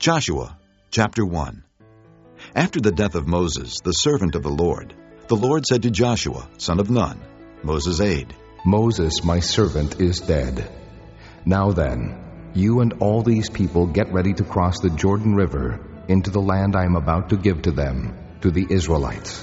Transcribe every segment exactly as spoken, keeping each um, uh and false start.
Joshua chapter one. After the death of Moses, the servant of the Lord, the Lord said to Joshua, son of Nun, Moses' aide, Moses, my servant, is dead. Now then, you and all these people get ready to cross the Jordan River into the land I am about to give to them, to the Israelites.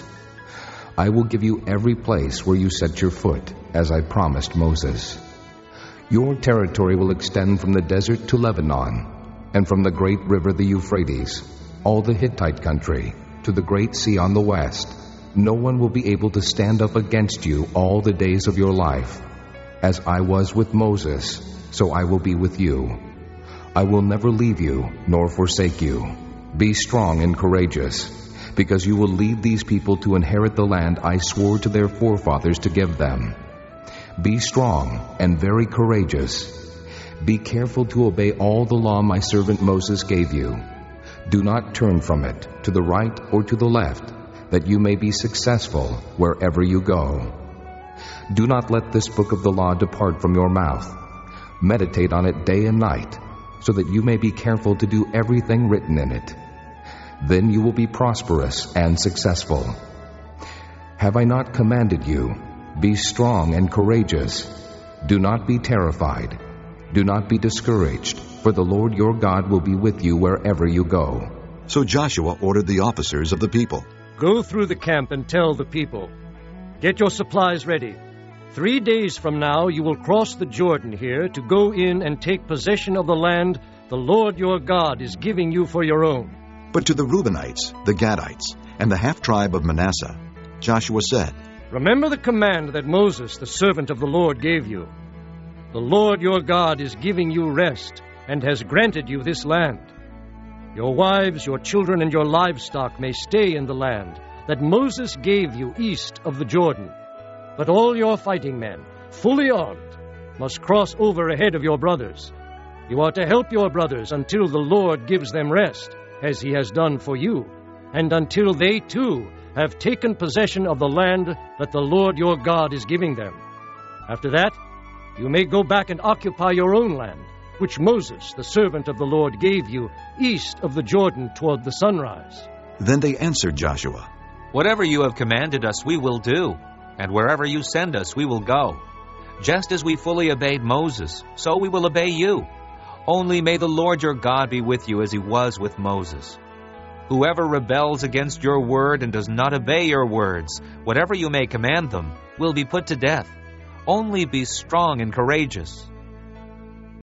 I will give you every place where you set your foot, as I promised Moses. Your territory will extend from the desert to Lebanon, and from the great river the Euphrates, all the Hittite country, to the great sea on the west. No one will be able to stand up against you all the days of your life. As I was with Moses, so I will be with you. I will never leave you nor forsake you. Be strong and courageous, because you will lead these people to inherit the land I swore to their forefathers to give them. Be strong and very courageous. Be careful to obey all the law my servant Moses gave you. Do not turn from it to the right or to the left, that you may be successful wherever you go. Do not let this book of the law depart from your mouth. Meditate on it day and night, so that you may be careful to do everything written in it. Then you will be prosperous and successful. Have I not commanded you? Be strong and courageous. Do not be terrified. Do not be discouraged, for the Lord your God will be with you wherever you go. So Joshua ordered the officers of the people, Go through the camp and tell the people, Get your supplies ready. Three days from now you will cross the Jordan here to go in and take possession of the land the Lord your God is giving you for your own. But to the Reubenites, the Gadites, and the half-tribe of Manasseh, Joshua said, Remember the command that Moses, the servant of the Lord, gave you. The Lord your God is giving you rest and has granted you this land. Your wives, your children, and your livestock may stay in the land that Moses gave you east of the Jordan. But all your fighting men, fully armed, must cross over ahead of your brothers. You are to help your brothers until the Lord gives them rest, as he has done for you, and until they too have taken possession of the land that the Lord your God is giving them. After that, you may go back and occupy your own land, which Moses, the servant of the Lord, gave you east of the Jordan toward the sunrise. Then they answered Joshua, Whatever you have commanded us we will do, and wherever you send us we will go. Just as we fully obeyed Moses, so we will obey you. Only may the Lord your God be with you as he was with Moses. Whoever rebels against your word and does not obey your words, whatever you may command them, will be put to death. Only be strong and courageous.